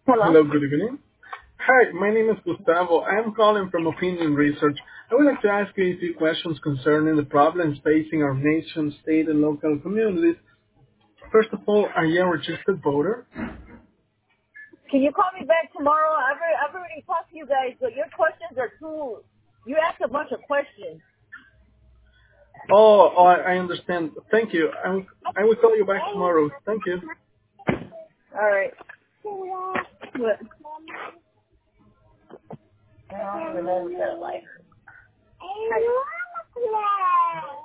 Hello? Hello, good evening. Hi, my name is Gustavo. I am calling from Opinion Research. I would like to ask you a few questions concerning the problems facing our nation, state, and local communities. First of all, are you a registered voter? Can you call me back tomorrow? I've already talked to you guys, but your questions are you asked a bunch of questions. I understand. Thank you. I will call you back tomorrow. Thank you. All right. What? I don't even know what that like.